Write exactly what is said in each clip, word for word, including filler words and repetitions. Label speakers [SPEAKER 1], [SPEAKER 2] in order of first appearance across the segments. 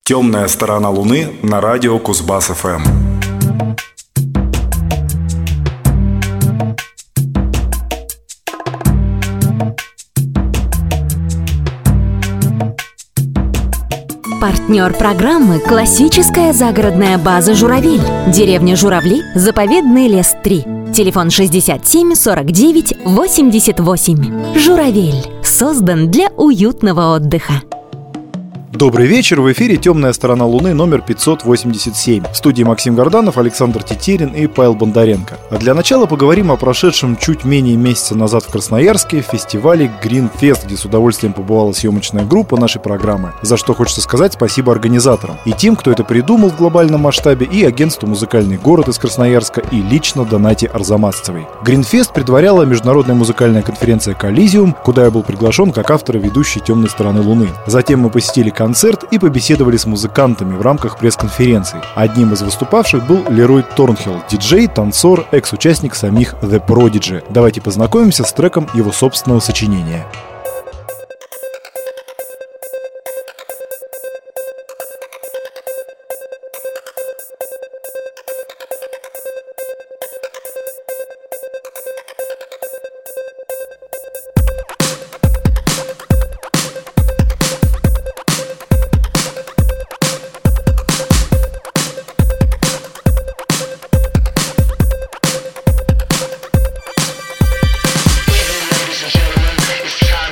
[SPEAKER 1] «Темная сторона Луны» на радио Кузбасс-ФМ.
[SPEAKER 2] Партнер программы — классическая загородная база «Журавель». Деревня Журавли, заповедный лес три. Телефон шестьдесят семь сорок девять восемьдесят восемь. «Журавель» создан для уютного отдыха.
[SPEAKER 3] Добрый вечер, в эфире «Темная сторона Луны» номер пятьсот восемьдесят семь. В студии Максим Горданов, Александр Тетерин и Павел Бондаренко. А для начала поговорим о прошедшем чуть менее месяца назад в Красноярске фестивале Green Fest, где с удовольствием побывала съемочная группа нашей программы, за что хочется сказать спасибо организаторам. И тем, кто это придумал в глобальном масштабе, и агентству «Музыкальный город» из Красноярска, и лично Донате Арзамасцевой. Green Fest предваряла международная музыкальная конференция «Коллизиум», куда я был приглашен как автор и ведущий «Темной стороны Луны». Затем мы посетили концерт и побеседовали с музыкантами в рамках пресс-конференции. Одним из выступавших был Лерой Торнхилл, диджей, танцор, экс-участник самих The Prodigy. Давайте познакомимся с треком его собственного сочинения.
[SPEAKER 4] Ladies and gentlemen, it's time.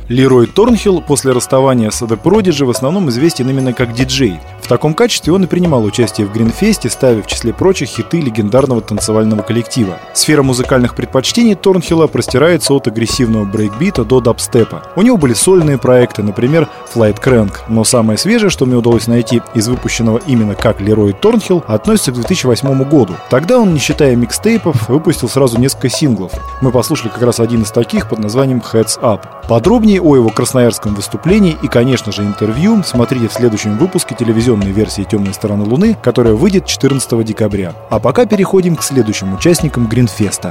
[SPEAKER 3] Лерой Торнхилл после расставания с The Prodigy в основном известен именно как диджей. В таком качестве он и принимал участие в Гринфесте, ставя в числе прочих хиты легендарного танцевального коллектива. Сфера музыкальных предпочтений Торнхилла простирается от агрессивного брейкбита до дабстепа. У него были сольные проекты, например, Flight Crank, но самое свежее, что мне удалось найти из выпущенного именно как Лерой Торнхилл, относится к две тысячи восьмому году. Тогда он, не считая микстейпов, выпустил сразу несколько синглов. Мы послушали как раз один из таких под названием Heads Up. Подробнее о его красноярском выступлении и, конечно же, интервью смотрите в следующем выпуске телевизионной версии «Темной стороны Луны», которая выйдет четырнадцатого декабря. А пока переходим к следующим участникам Гринфеста.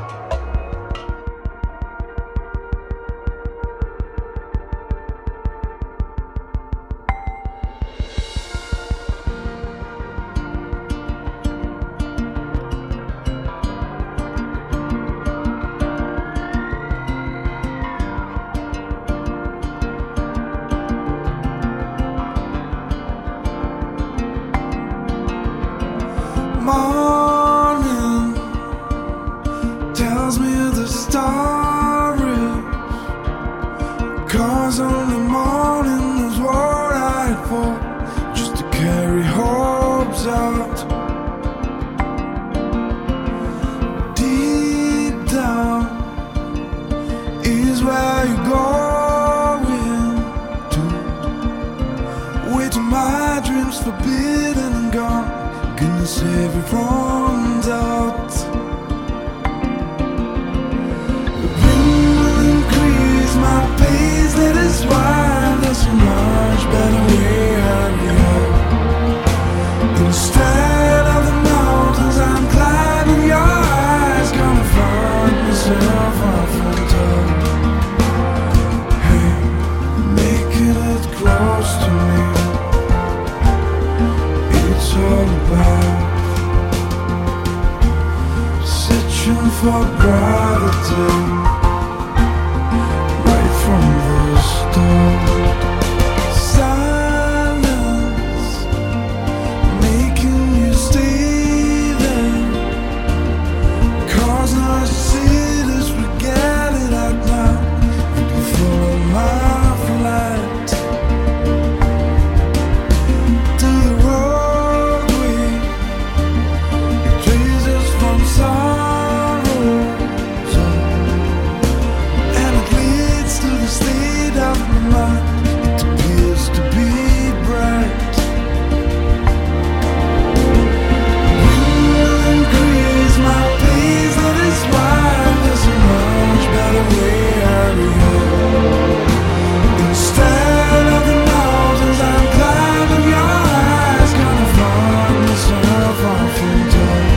[SPEAKER 4] Morning tells me the story, 'cause only morning is what I for, just to carry hopes out. Deep down is where you're going to, wait till my dreams forbidden and gone. Gonna save you from doubt. The wind will increase my pace, that is why there's a much better way out of here. Instead of the mountains I'm climbing, your eyes gonna find myself off on top. Hey, making it close to me, it's all about searching for gravity right from the start. Silence making you stay there, 'cause now I see this, we get it out now. You can follow my flight to the roadway, it traces from sorrow, and it leads to the state of my mind. It appears to be bright. Wind will increase my pace, that is why there's a much better way out of here. Instead of the mountains I'm climbing, your eyes gonna find myself off in time.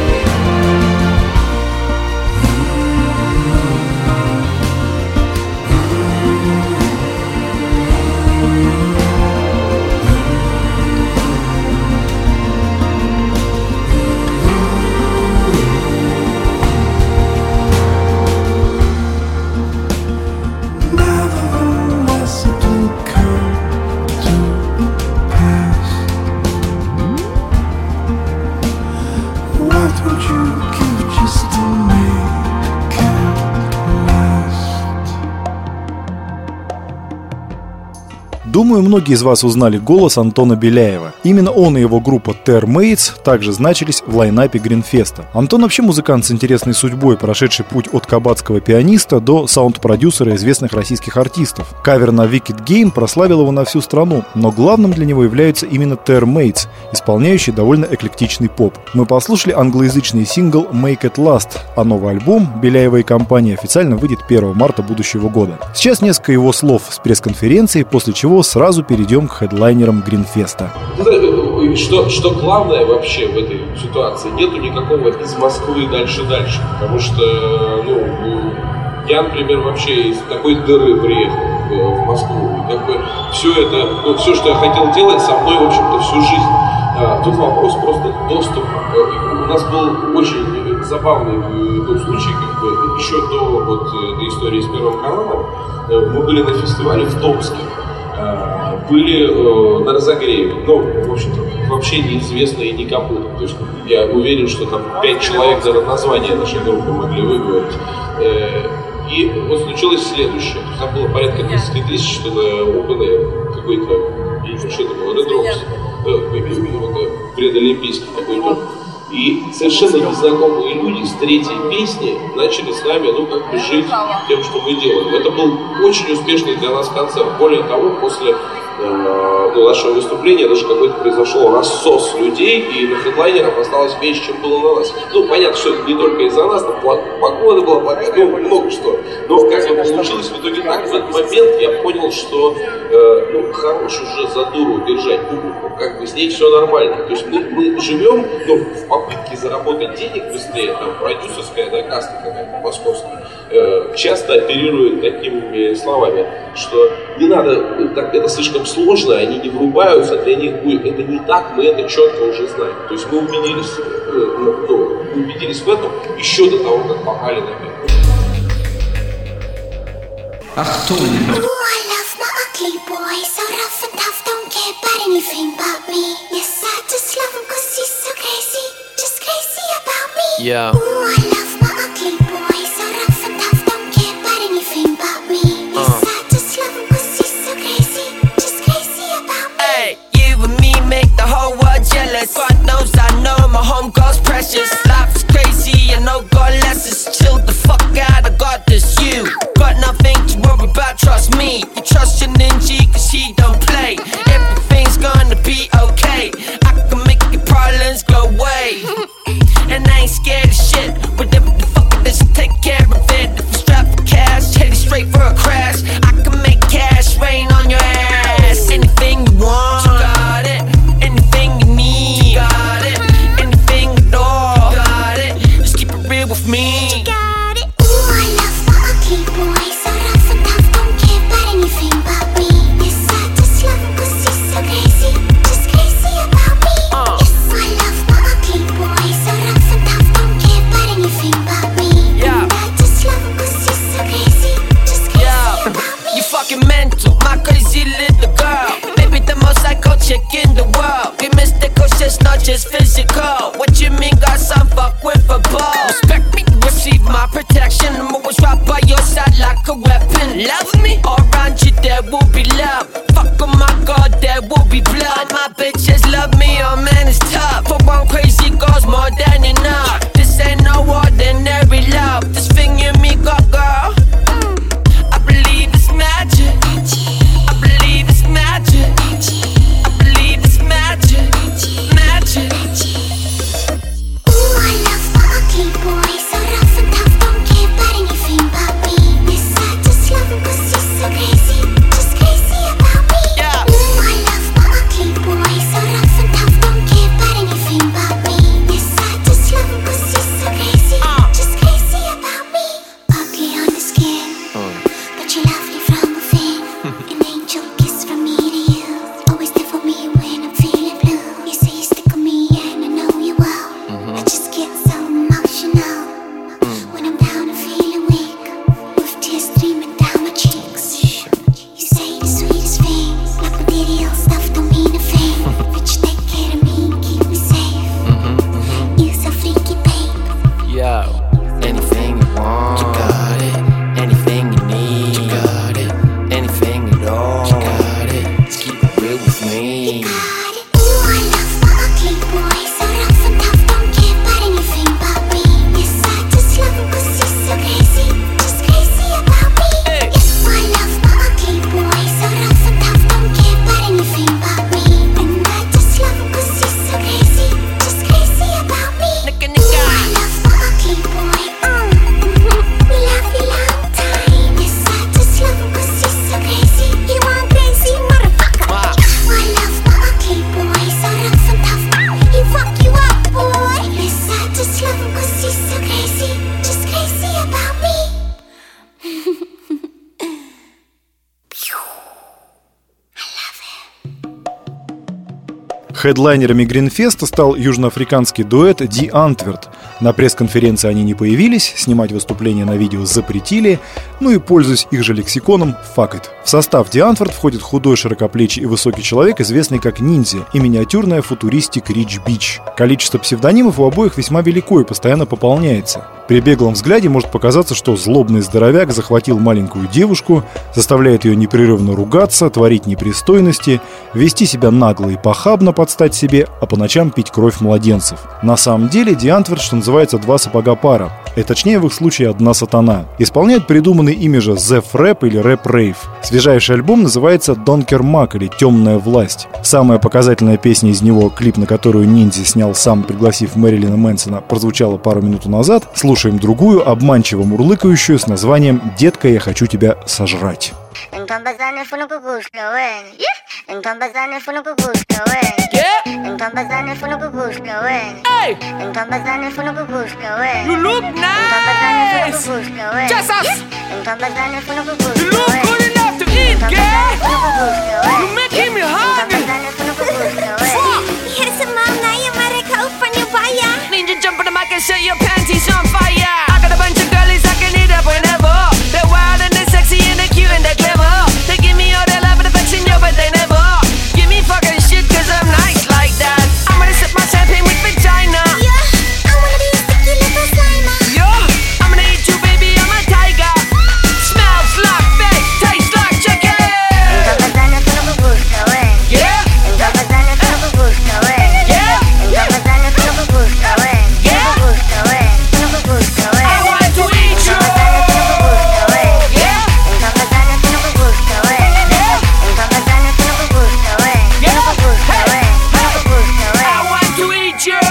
[SPEAKER 4] Nevertheless, it will come to pass. Why don't you give just to make it last?
[SPEAKER 3] Думаю, многие из вас узнали голос Антона Беляева. Именно он и его группа Termates также значились в лайнапе Гринфеста. Антон вообще музыкант с интересной судьбой, прошедший путь от кабацкого пианиста до саунд-продюсера известных российских артистов. Кавер на Wicked Game прославил его на всю страну, но главным для него является именно Termates, исполняющий довольно эклектичный поп. Мы послушали англоязычный сингл Make It Last, а новый альбом Беляева и компании официально выйдет первого марта будущего года. Сейчас несколько его слов с пресс-конференции, после чего сразу перейдем к хедлайнерам Гринфеста.
[SPEAKER 5] Что, что главное вообще в этой ситуации, нету никакого из Москвы дальше-дальше, потому что, ну, я, например, вообще из такой дыры приехал в Москву, и как бы все это, ну, все, что я хотел делать, со мной, в общем-то, всю жизнь. А, тут вопрос просто доступа. У нас был очень забавный тот случай, как бы, еще до вот этой истории с Первым каналом, мы были на фестивале в Томске. Были э, на разогреве, ну, в общем-то, вообще неизвестные никому. То есть я уверен, что там пять человек даже название нашей группы могли выговорить. Э, И вот случилось следующее. Там было порядка тридцать тысяч, что на Open какой-то, или что это было, Red Rocks, предолимпийский такой тур. И совершенно незнакомые люди с третьей песни начали с нами, ну, как бы жить тем, что мы делаем. Это был очень успешный для нас концерт. Более того, после э, ну, нашего выступления даже какой-то произошел рассос людей, и на хедлайнеров осталось меньше, чем было на нас. Ну, понятно, что это не только из-за нас, там погода была плохая, ну, много что. Но как бы получилось в итоге так. В этот момент я понял, что э, ну, хорош уже за дуру держать публику, как бы с ней все нормально. То есть мы, мы живем, ну, в попытке заработать денег быстрее, там, продюсерская, да, каста какая-то московская, э, часто оперирует такими словами, что не надо, так, это слишком сложно, они не врубаются, для них будет, это не так, мы это четко уже знаем. То есть мы убедились, э, ну, убедились в этом еще до того, как попали на мир.
[SPEAKER 6] Achtung!
[SPEAKER 7] Ooh, I love my ugly boy, so rough and tough, don't care about anything but me. Yes, I just love him cause he's so crazy, just crazy about me.
[SPEAKER 6] Yeah.
[SPEAKER 7] Ooh, I love my ugly boy, so rough and tough, don't care about anything but me. Yes,
[SPEAKER 6] Uh.
[SPEAKER 7] I just love him cause he's so crazy, just crazy about me.
[SPEAKER 6] Hey, you and me make the whole world jealous. God knows I know my home girl's precious. Life's crazy and no God lessons. Chill the fuck out, I got this. You got nothing to worry about, trust me. You trust your ninja cause he don't play. Everything's gonna be okay. I can make your problems go away. And I ain't scared of shit. Whatever the fuck it is, take care of it. If you strap for cash, heading straight for a crash. I can make cash rain on your ass. Anything you want, you got it. Anything you need, you got it. Anything at all, you got it. Just keep it real with me.
[SPEAKER 7] Got it. Ooh, I love my ugly boy, so rough and tough, don't care about anything but me. Yes, I just love him cause he's so crazy, just crazy about me.
[SPEAKER 6] Uh.
[SPEAKER 7] Yes, I love my ugly boy, so rough and tough, don't care about anything but me.
[SPEAKER 6] Yeah.
[SPEAKER 7] And I just love him cause he's so crazy, just crazy
[SPEAKER 6] Yeah,
[SPEAKER 7] about me.
[SPEAKER 6] you fucking mental, my crazy little girl. Baby, the most psycho chick in the world. We mystical shit's not just physical. What you mean, got some fuck with a ball? Respect me, receive my protection. I'm always right by your side like a weapon. Love me, all around you there will be love. Fuck oh my god, there will be blood. My bitches love me, oh man, it's tough. For one crazy girl's more than enough. This ain't no ordinary love. This thing you me got, girl. I believe it's magic. I believe it's magic. I believe it's magic. Magic.
[SPEAKER 7] Ooh, I love my ugly boy, so rough and tough, don't care about anything but me. Yes, I just love him cause he's so crazy, just crazy about me.
[SPEAKER 6] Yeah.
[SPEAKER 7] Ooh, I love my ugly boy, so rough and tough, don't care about anything but me. Yes, I just love him cause he's so crazy,
[SPEAKER 6] Uh.
[SPEAKER 7] just crazy about me. Ugly on the skin, but you're lovely from within. An angel kiss from me to you, always there for me when I'm feeling blue. You say you stick with me and I know you will. I just get so emotional when I'm down and feeling weak, with tears streaming down my cheeks. You say the sweetest things, like material stuff don't mean a thing. But you take care of me and keep me safe. You so freaky, babe.
[SPEAKER 6] Yo, anything you want, you got it. Anything you need, you got it. Anything at all, you got it. Just keep it real with me.
[SPEAKER 7] Got it. Ooh, I love my ugly boy, so rough and tough, don't care about anything but me. Yes, I just love him cause he's so crazy, just crazy about me.
[SPEAKER 6] Hey.
[SPEAKER 7] Yes, I love my ugly boy, so rough and tough, don't care about anything but me. And I just love him cause he's so crazy, just crazy about me.
[SPEAKER 6] Nigga,
[SPEAKER 7] Ooh,
[SPEAKER 6] nigga.
[SPEAKER 7] I love my ugly boy. Mm. We love you long time. Yes, I just love him cause he's so crazy. You want crazy motherfucker.
[SPEAKER 6] Wow.
[SPEAKER 7] I love my ugly boy, so rough and tough. He fuck you up, boy. Yes, I just love him cause he's so crazy, just crazy about me.
[SPEAKER 3] Хедлайнерами Гринфеста стал южноафриканский дуэт Ди Антверт. На пресс-конференции они не появились, снимать выступления на видео запретили, ну и, пользуясь их же лексиконом, fuck it. В состав Ди Антверт входит худой, широкоплечий и высокий человек, известный как Ниндзя, и миниатюрная футуристик Рич Бич. Количество псевдонимов у обоих весьма велико и постоянно пополняется. При беглом взгляде может показаться, что злобный здоровяк захватил маленькую девушку, заставляет ее непрерывно ругаться, творить непристойности, вести себя нагло и похабно под стать себе, а по ночам пить кровь младенцев. На самом деле Ди Антверт, что называется, два сапога пара, и точнее в их случае одна сатана. Исполняет придуманный ими же Зеф Рэп или Рэп Рейв. Свежайший альбом называется Донкер Мак или Темная власть. Самая показательная песня из него, клип на которую Ниндзя снял сам, пригласив Мэрилина Мэнсона, прозвучала пару минут назад. Слушаем другую, обманчиво мурлыкающую, с названием «Детка, я хочу тебя сожрать».
[SPEAKER 8] Então bazane funu kukushka wen. Então bazane funu kukushka wen. Então bazane funu kukushka wen. Então bazane funu kukushka wen.
[SPEAKER 6] You look
[SPEAKER 8] Então bazane funu
[SPEAKER 6] nice.
[SPEAKER 8] kukushka wen.
[SPEAKER 6] Just us.
[SPEAKER 8] Então bazane funu
[SPEAKER 6] You
[SPEAKER 8] kukushka
[SPEAKER 6] look
[SPEAKER 8] wen.
[SPEAKER 6] good enough to eat,
[SPEAKER 8] Então
[SPEAKER 6] girl.
[SPEAKER 8] bazane funu kukushka wen.
[SPEAKER 6] You making me
[SPEAKER 8] Então
[SPEAKER 6] hungry.
[SPEAKER 8] bazane funu kukushka wen.
[SPEAKER 7] Handsome mom, now you're ready to open your fire.
[SPEAKER 6] Ninja jump on the mic and set your panties on fire. I got a bunch of girlies I can hit up whenever. They're wild and they're sexy and they're cute and they're clever. They give me all their love and affection, yo, but they never give me fucking shit cause I'm nice like that. I'm gonna sip my champagne with vagina.
[SPEAKER 7] Yeah, I wanna be a sticky little slimer.
[SPEAKER 6] Yo, I'm gonna eat you, baby, I'm a tiger. Smells like fish, tastes like chicken.
[SPEAKER 8] Então bazane funu kukushka wen.
[SPEAKER 6] Yeah,
[SPEAKER 8] Então bazane funu kukushka wen.
[SPEAKER 6] yeah,
[SPEAKER 8] Então bazane funu kukushka wen.
[SPEAKER 6] Yeah.
[SPEAKER 8] Kukushka wen. Funu kukushka wen.
[SPEAKER 6] I want to eat you.
[SPEAKER 8] Então bazane funu kukushka wen.
[SPEAKER 6] Yeah,
[SPEAKER 8] Então bazane funu kukushka wen.
[SPEAKER 6] yeah,
[SPEAKER 8] Então bazane funu kukushka wen.
[SPEAKER 6] Yeah.
[SPEAKER 8] Funu kukushka wen. Funu kukushka wen.
[SPEAKER 6] I want to eat you.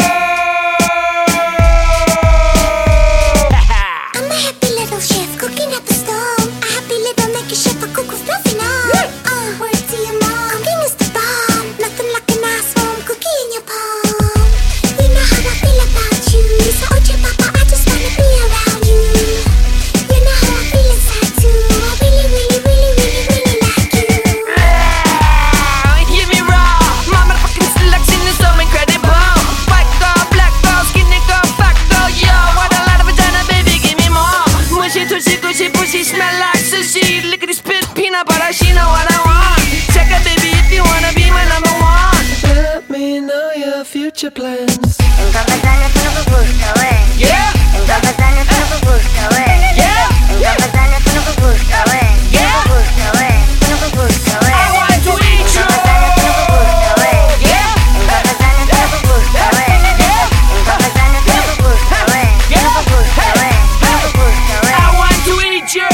[SPEAKER 7] I'm a happy little chef cooking at the stove. A happy little naked chef, a cook with nothing on. Uh, word to your mom, cooking is the bomb. Nothing like a nice warm cookie in your palm. You know how I feel about you. So, Ocha Papa, I just wanna be around you. You know how I feel inside too. I really, really, really, really, really like you.
[SPEAKER 6] Give me raw. My motherfucking selection is so incredible. White girl, black girl, skinny girl, fat girl, yo. What a lot of vagina, baby, give me more. Mushy, tushy, gushy, pushy, smell like sushi. Lickety spit, peanut butter, she know what I want. Check it, baby, if you wanna be my number one. Let me know your future plans.
[SPEAKER 8] Então bazane funu kukushka wen.
[SPEAKER 6] Yeah,
[SPEAKER 8] Então bazane funu kukushka wen.
[SPEAKER 6] yeah,
[SPEAKER 8] Então bazane funu kukushka wen.
[SPEAKER 6] Yeah.
[SPEAKER 8] Kukushka wen. Funu kukushka wen.
[SPEAKER 6] I want to eat you.
[SPEAKER 8] Então bazane funu kukushka wen.
[SPEAKER 6] Yeah,
[SPEAKER 8] Então bazane funu kukushka wen.
[SPEAKER 6] yeah,
[SPEAKER 8] Então bazane funu kukushka wen.
[SPEAKER 6] Yeah.
[SPEAKER 8] Funu kukushka wen. Funu kukushka wen.
[SPEAKER 6] I want to eat you.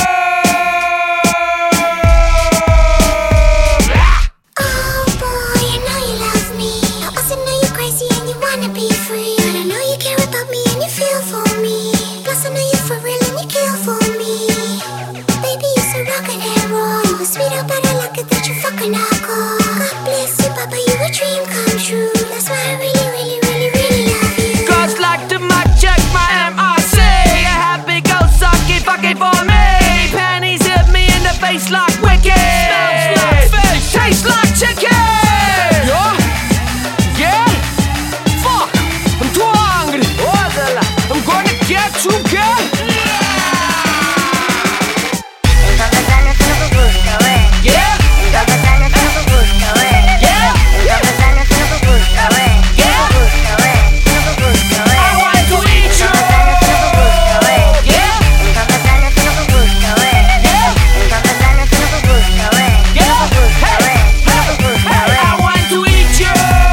[SPEAKER 7] Oh boy, I know you love me. I also know you're crazy and you wanna be free. But I know you care about me and you feel for me. Plus I know you're for real and you kill for me. Baby, you're so rocket and roll. You were sweet up, but I like it that you fucking alcohol. God bless you, Papa, you a dream come true. That's why I really, really, really, really love you.
[SPEAKER 6] Girls like to mic check my M R C. A happy go suck it, fuck it for me. Panties hit me in the face like wicked. Smells like fish, tastes like chicken. Yeah, yeah, fuck, I'm too hungry. I'm gonna get you, girl.
[SPEAKER 8] Então bazane funu kukushka wen.
[SPEAKER 6] Yeah,
[SPEAKER 8] Então bazane funu kukushka wen.
[SPEAKER 6] yeah,
[SPEAKER 8] Então bazane funu kukushka wen.
[SPEAKER 6] Yeah.
[SPEAKER 8] Kukushka wen. Funu kukushka wen.
[SPEAKER 6] I want to eat you.
[SPEAKER 8] Então bazane funu kukushka wen.
[SPEAKER 6] Yeah,
[SPEAKER 8] Então bazane funu kukushka wen.
[SPEAKER 6] yeah,
[SPEAKER 8] Então bazane funu kukushka wen.
[SPEAKER 6] yeah.
[SPEAKER 8] Kukushka
[SPEAKER 6] Hey,
[SPEAKER 8] wen.
[SPEAKER 6] hey,
[SPEAKER 8] Kukushka
[SPEAKER 6] hey,
[SPEAKER 8] wen.
[SPEAKER 6] I want to eat you.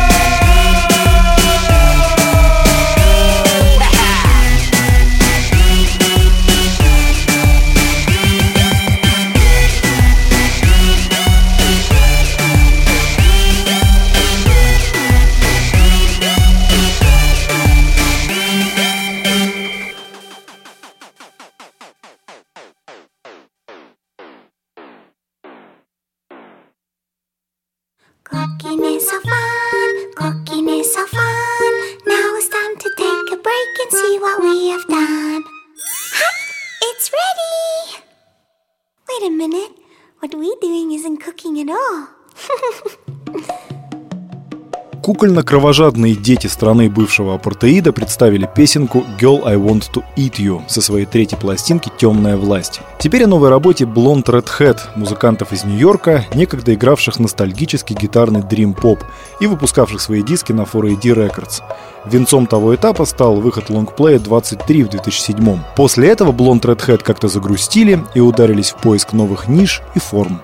[SPEAKER 7] Cooking is so fun, cooking is so fun. Now it's time to take a break and see what we have done. Ha! It's ready! Wait a minute, what we're doing isn't cooking at all.
[SPEAKER 3] Кукольно-кровожадные дети страны бывшего апартеида представили песенку «Girl, I Want to Eat You» со своей третьей пластинки «Темная власть». Теперь о новой работе Blonde Redhead, музыкантов из Нью-Йорка, некогда игравших ностальгический гитарный дрим-поп и выпускавших свои диски на фор эй ди Records. Венцом того этапа стал выход лонгплея двадцать три в две тысячи седьмом. После этого Blonde Redhead как-то загрустили и ударились в поиск новых ниш и форм.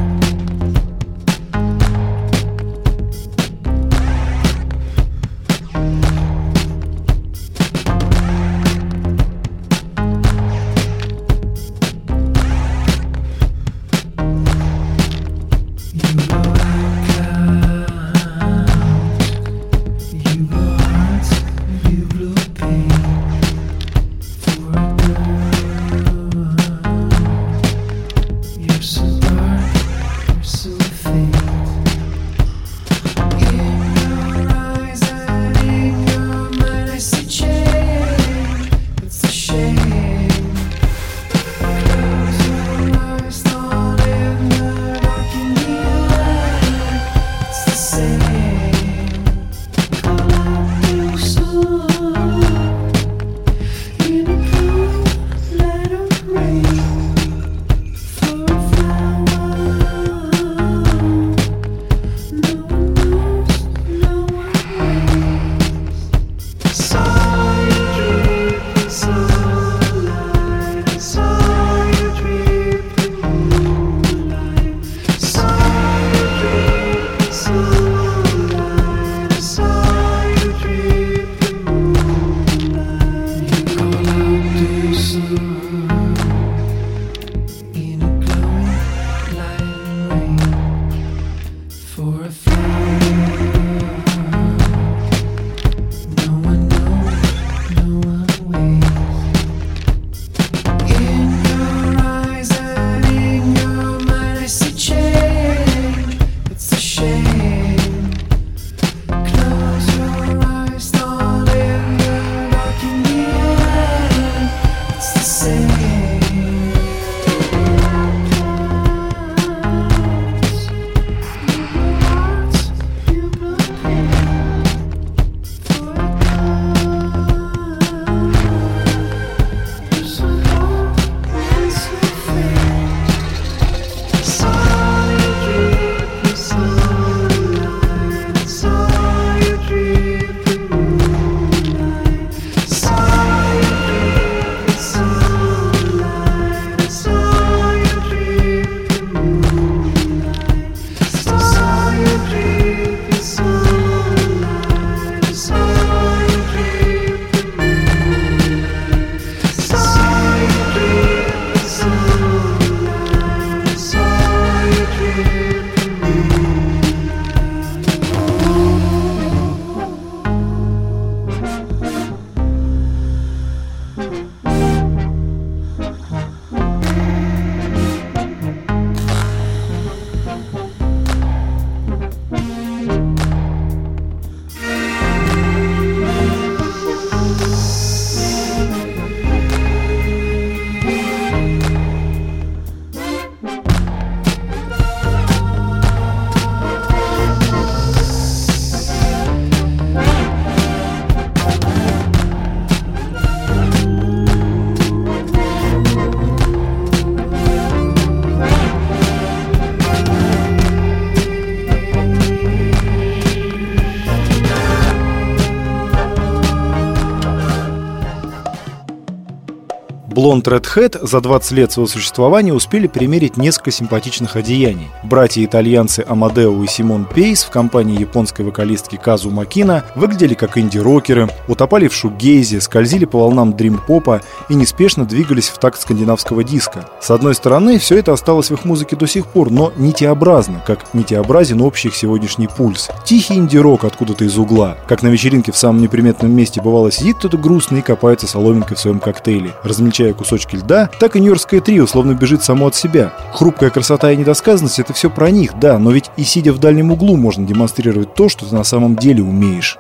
[SPEAKER 3] Blonde Redhead за двадцать лет своего существования успели примерить несколько симпатичных одеяний. Братья-итальянцы Амадео и Симон Пейс в компании японской вокалистки Казу Макина выглядели как инди-рокеры, утопали в шугейзе, скользили по волнам дрим-попа и неспешно двигались в такт скандинавского диска. С одной стороны, все это осталось в их музыке до сих пор, но нитеобразно, как нитеобразен общий их сегодняшний пульс. Тихий инди-рок откуда-то из угла. Как на вечеринке в самом неприметном месте бывало сидит кто-то грустный и копается соломинкой в своем коктейле, размельчая кусочки льда, так и нью-йоркское трио словно бежит само от себя. Хрупкая красота и недосказанность — это все про них, да, но ведь и сидя в дальнем углу можно демонстрировать то, что ты на самом деле умеешь.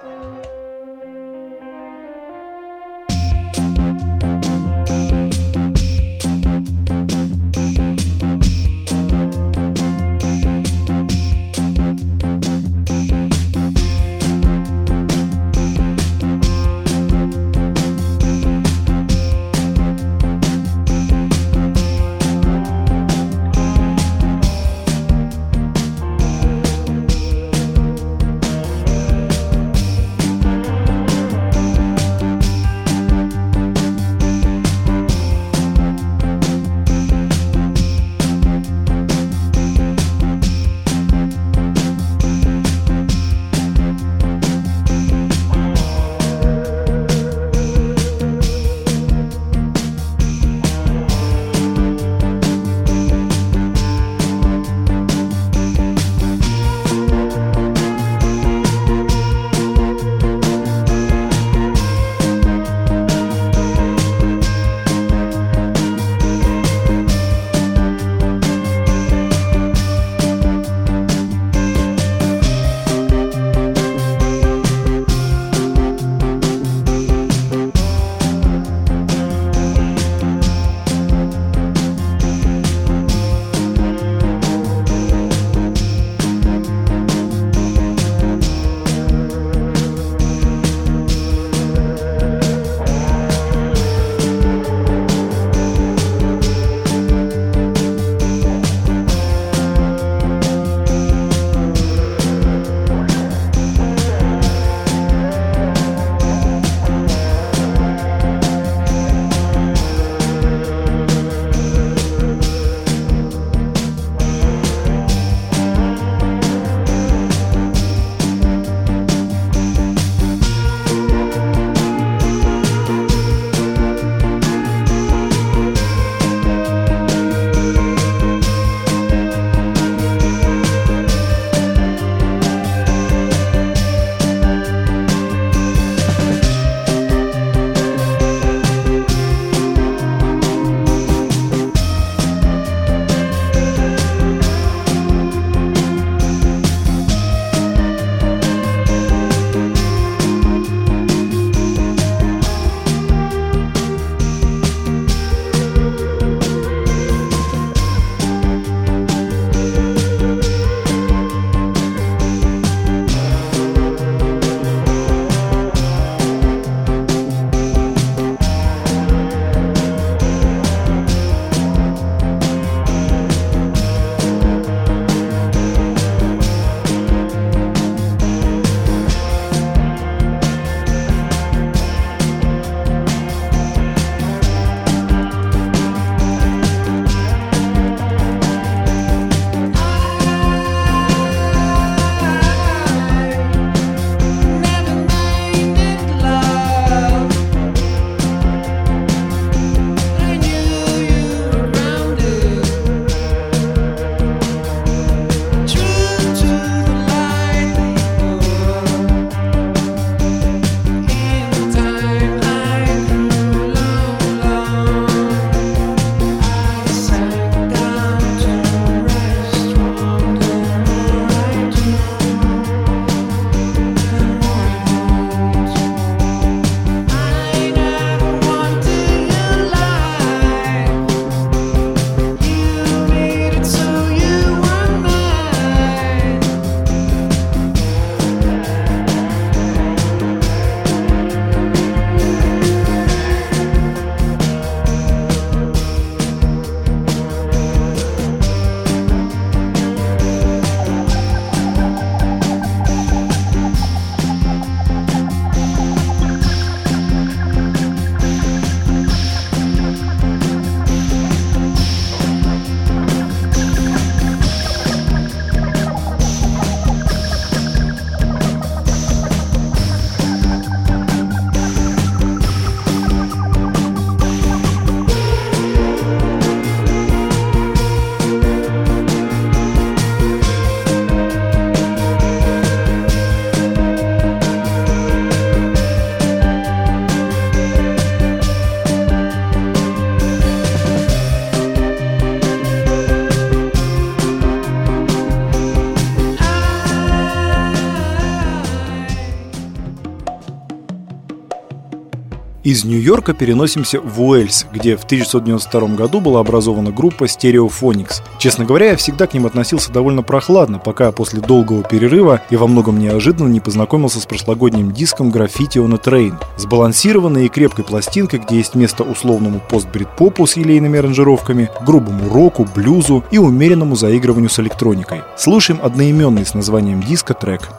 [SPEAKER 3] Из Нью-Йорка переносимся в Уэльс, где в тысяча девятьсот девяносто втором году была образована группа Stereophonics. Честно говоря, я всегда к ним относился довольно прохладно, пока после долгого перерыва и во многом неожиданно не познакомился с прошлогодним диском Graffiti on a Train. Сбалансированной и крепкой пластинкой, где есть место условному пост-брит-попу с елейными аранжировками, грубому року, блюзу и умеренному заигрыванию с электроникой. Слушаем одноименный с названием диска трек.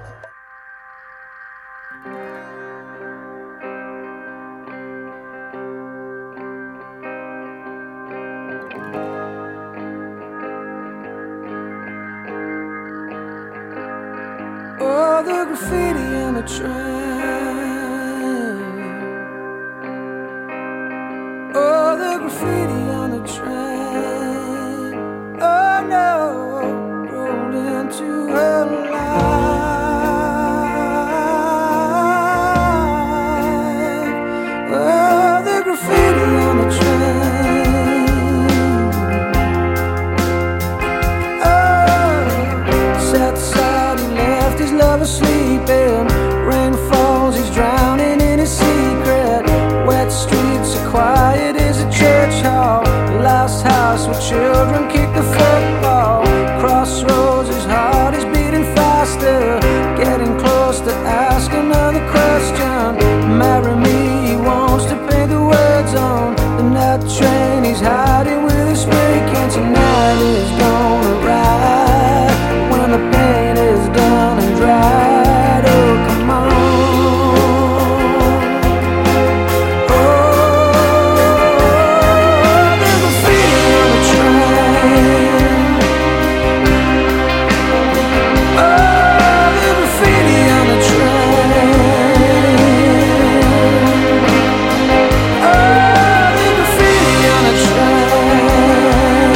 [SPEAKER 4] Oh, the graffiti on the train. Oh, the graffiti on the train. Oh no, rolled into her life. Oh, the graffiti on the train. Oh, set aside and left his lover sleeping. Rain falls, he's drowning in his secret. Wet streets are quiet as a church hall. Last house where children kick the football. Crossroads, his heart is beating faster. Getting close to ask another question. Marry me, he wants to paint the words on the night train. He's hiding with his spray can. Tonight is gonna ride when the pain is done and dried. Oh, come on. Oh, there's graffiti on the train. Oh, there's graffiti on the train. Oh, there's graffiti on the train.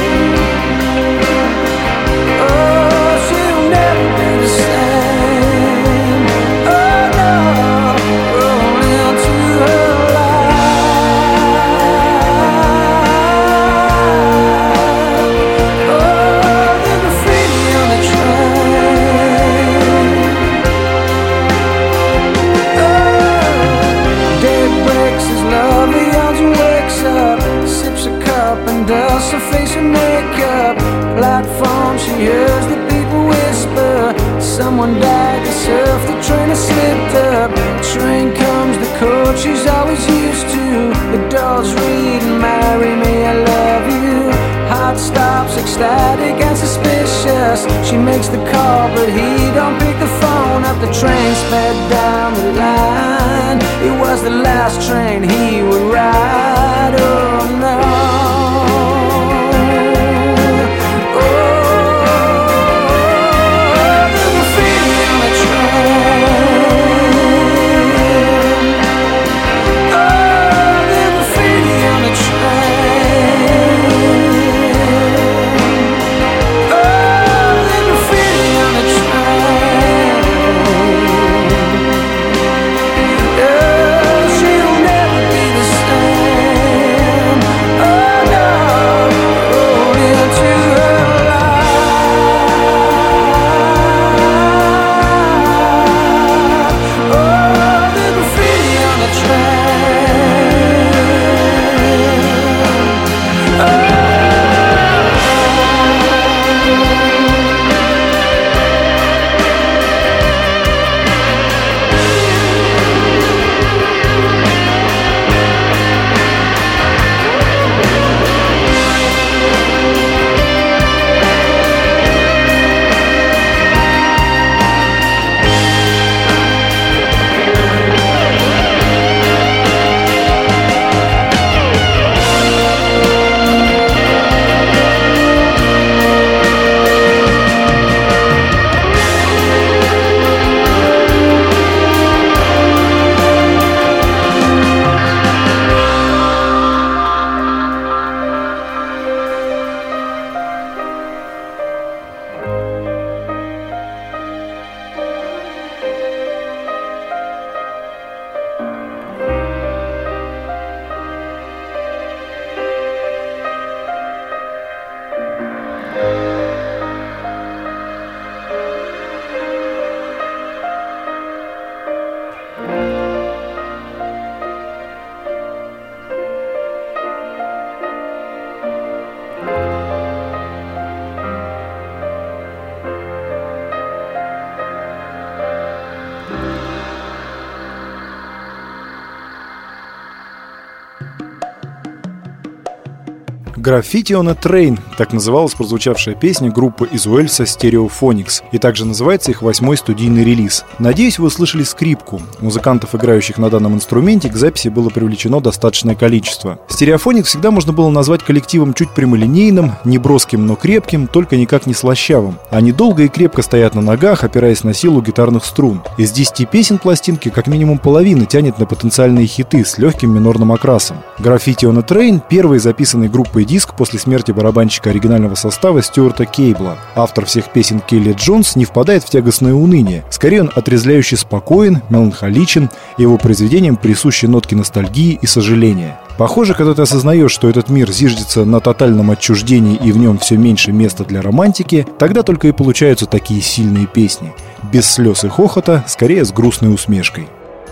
[SPEAKER 4] Oh, she'll never be the same. Oh no, roll into her life. Oh, the graffiti on the train. Oh, day breaks his love, he yawns and wakes up, sips a cup and dusts her face with makeup. Platform, she hears the people whisper. Someone died, they surfed, the train has slipped up. Train comes, the coach she's always used to. The doors read and marry me, I love you. Heart stops, ecstatic and suspicious. She makes the call, but he don't pick the phone up. The train sped down the line. It was the last train he would ride. Oh no. Oh, the graffiti on the train. Oh, the graffiti on the train. Oh, the graffiti on the train. Oh, she'll never be the same.
[SPEAKER 3] Graffiti on a Train – так называлась прозвучавшая песня группы из Уэльса Stereophonics, и также называется их восьмой студийный релиз. Надеюсь, вы услышали скрипку. Музыкантов, играющих на данном инструменте, к записи было привлечено достаточное количество. Stereophonics всегда можно было назвать коллективом чуть прямолинейным, не броским, но крепким, только никак не слащавым. Они долго и крепко стоят на ногах, опираясь на силу гитарных струн. Из десяти песен пластинки как минимум половина тянет на потенциальные хиты с легким минорным окрасом. Graffiti on a Train – первый записанный группой диск после смерти барабанщика оригинального состава Стюарта Кейбла. Автор всех песен Келли Джонс не впадает в тягостное уныние. Скорее, он отрезвляюще спокоен, меланхоличен, и его произведениям присущи нотки ностальгии и сожаления. Похоже, когда ты осознаешь, что этот мир зиждется на тотальном отчуждении и в нем все меньше места для романтики, тогда только и получаются такие сильные песни. Без слез и хохота, скорее с грустной усмешкой.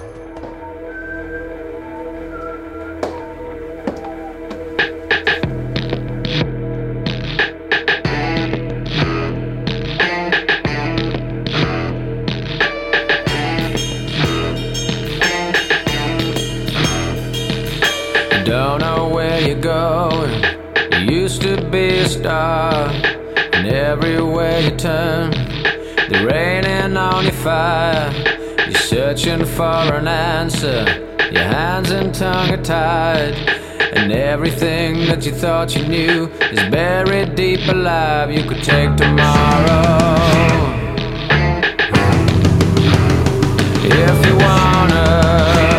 [SPEAKER 9] Don't know where you're going. You used to be a star, and everywhere you turn, they're raining on your fire. You're searching for an answer. Your hands and tongue are tied, and everything that you thought you knew is buried deep alive. You could take tomorrow if you wanna.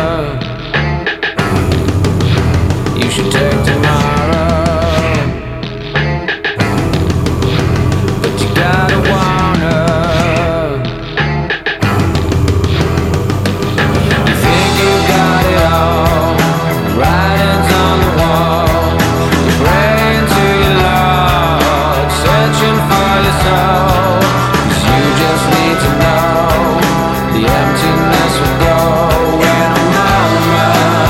[SPEAKER 9] You should take tomorrow, but you gotta wanna. You think you got it all, writings on the wall. You're praying to your Lord, searching for your soul. 'Cause you just need to know the emptiness will go in a moment.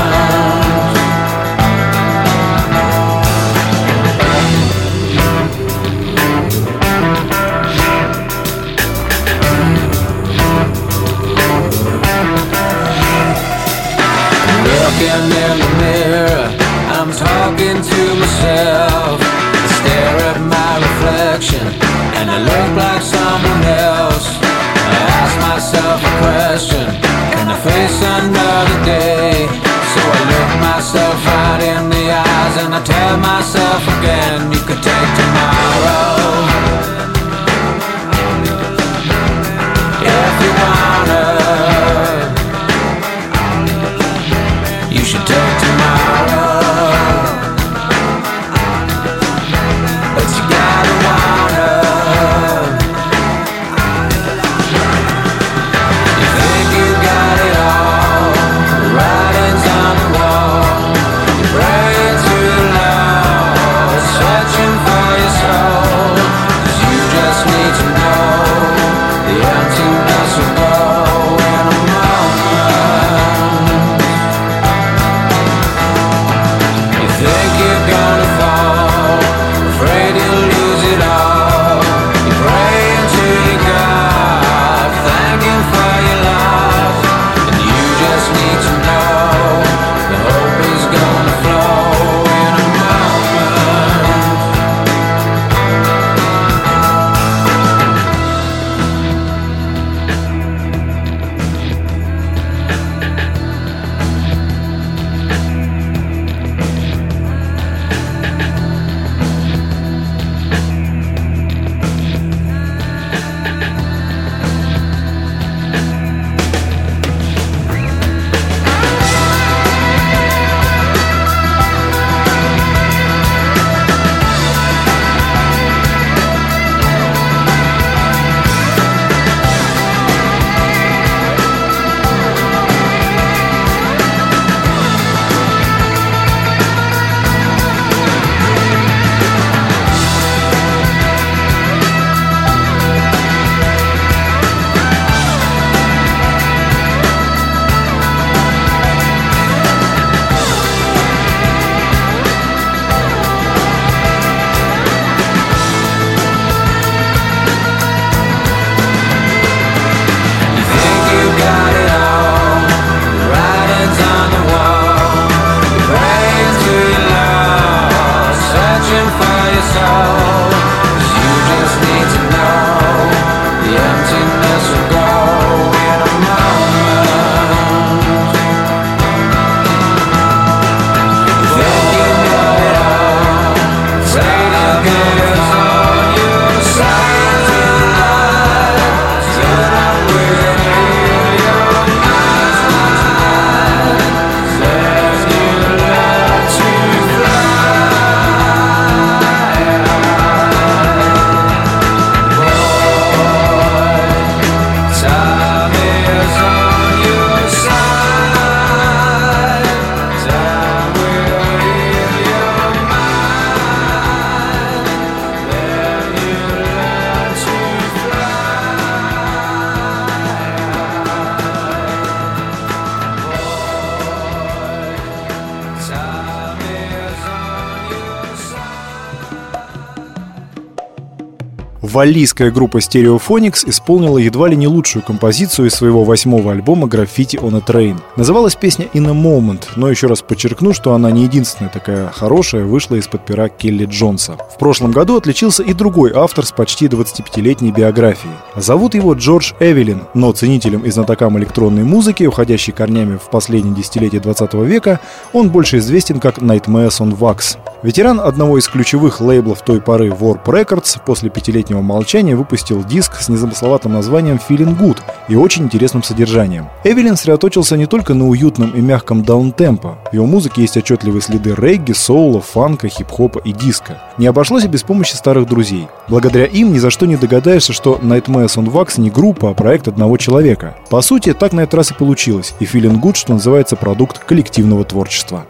[SPEAKER 9] Looking in the mirror, I'm talking to myself. I stare at my reflection, and I look like someone else. I ask myself a question: can I face another day? So I look myself right in the eyes, and I tell myself again, you could take tomorrow if you wanna. You should take tomorrow, but you gotta wanna. You think you got it all, writings on the wall. You're praying to your Lord, searching for your
[SPEAKER 3] Валлийская группа Stereophonics исполнила едва ли не лучшую композицию из своего восьмого альбома «Graffiti on a Train». Называлась песня «In a Moment», но еще раз подчеркну, что она не единственная такая хорошая, вышла из-под пера Келли Джонса. В прошлом году отличился и другой автор с почти двадцатипятилетней биографией. Зовут его Джордж Эвелин, но ценителям и знатокам электронной музыки, уходящей корнями в последние десятилетия двадцатого века, он больше известен как Nightmares on Wax. Ветеран одного из ключевых лейблов той поры Warp Records после пятилетнего молчания выпустил диск с незамысловатым названием «Feeling Good» и очень интересным содержанием. Эвелин сосредоточился не только на уютном и мягком даунтемпо. В его музыке есть отчетливые следы регги, соула, фанка, хип-хопа и диска. Не обошлось и без помощи старых друзей. Благодаря им ни за что не догадаешься, что Nightmares on Wax не группа, а проект одного человека. По сути, так на этот раз и получилось. И Feeling Good, что называется, продукт коллективного творчества.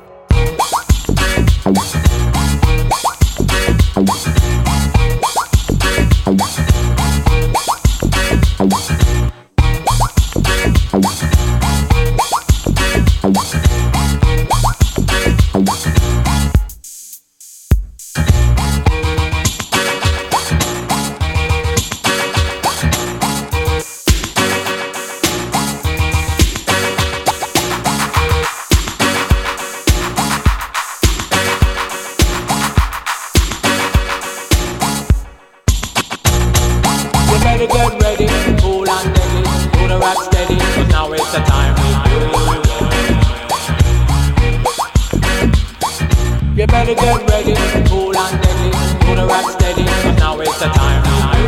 [SPEAKER 9] You better get ready, cool and deadly. Do the rock steady, but now it's the time.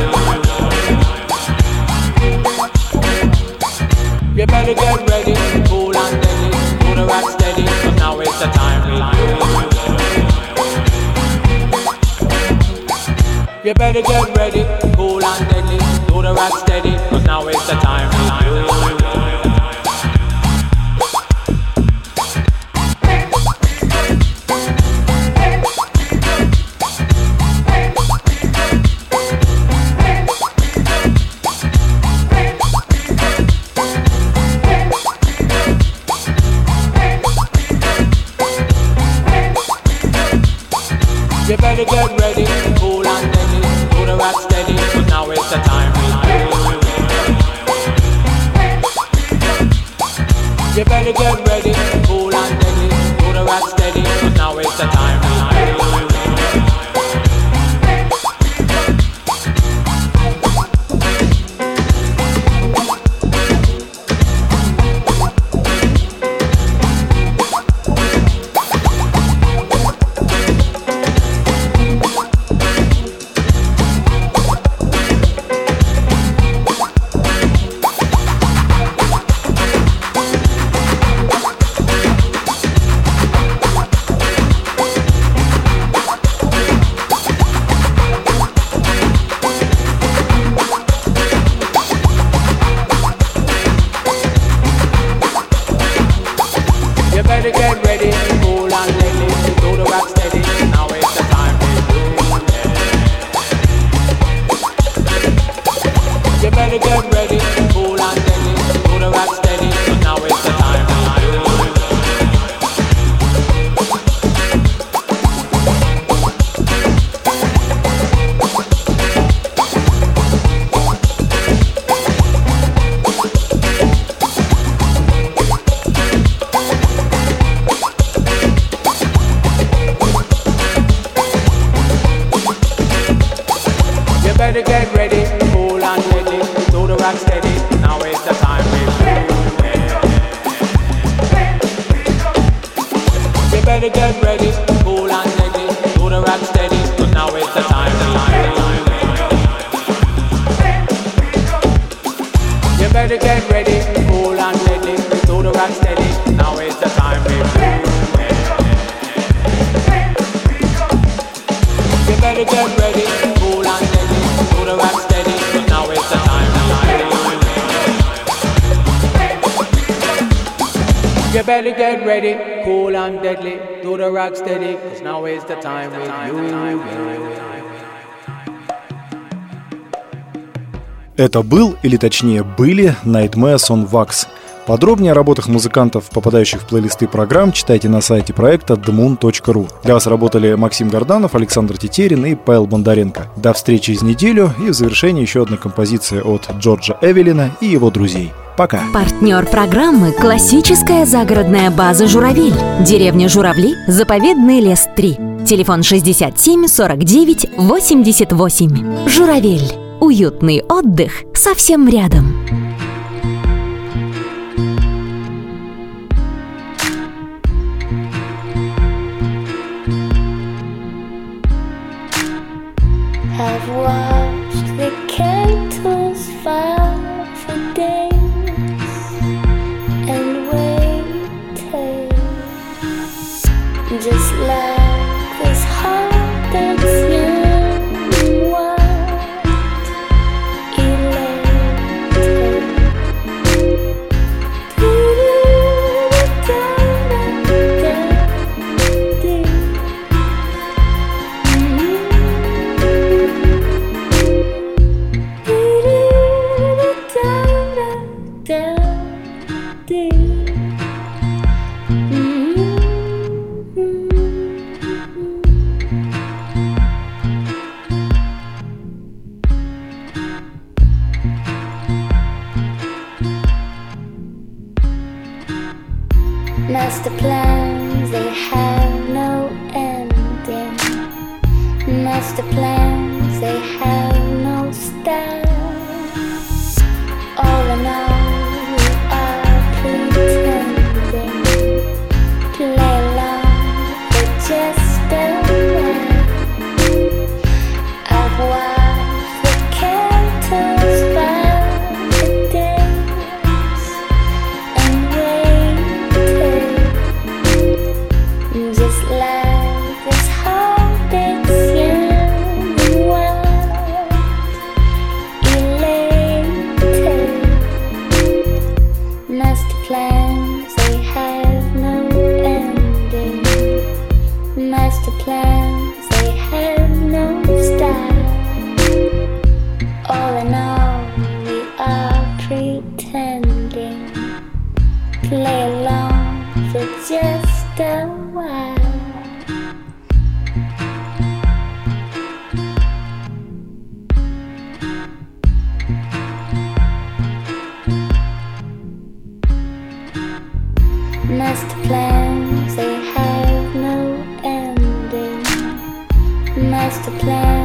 [SPEAKER 9] You better get ready, cool and deadly. Do the rock steady, but now it's the time. You better get ready, cool and deadly. Do the rock steady, but now it's the time. You better get ready, cool and deadly. Do the rock steady, but now it's the time. You better get ready, cool and deadly. Do the rock steady, but now it's the time. Better get ready, cool and deadly. Do the rock steady, now it's the time. You better get ready, cool and deadly. Do the rock steady, cause now it's the time. You better get ready, cool and deadly. Do the rock steady, now it's the time. You better get ready, cool and deadly. Do the rock steady, but now it's the time. You better get ready, cool and deadly. Do the rock steady, cause now is the time with you.
[SPEAKER 3] Это был, или точнее были, Nightmares on Wax. Подробнее о работах музыкантов, попадающих в плейлисты программ, читайте на сайте проекта the moon точка ru. Для вас работали Максим Горданов, Александр Тетерин и Павел Бондаренко. До встречи через неделю и в завершении еще одна композиция от Джорджа Эвелина и его друзей. Пока.
[SPEAKER 2] Партнер программы – классическая загородная база «Журавель». Деревня Журавли, заповедный лес три. Телефон шестьдесят семь сорок девять восемьдесят восемь. «Журавель». Уютный отдых совсем рядом.
[SPEAKER 7] I've watched the candles fall for days and waited, just like this heart that's young and wild, elated. Master plans, they have no ending. Master plans, they have no style. All in all, we are pretending. Play along for just a while. I've watched the candles burn for days and waited, just like this heart that's young and wild, elated. Master plans, they have no ending. Master plans, they have no style. All in all, we are pretending. Play along for just a while. Master plans, they have no ending. Master plans.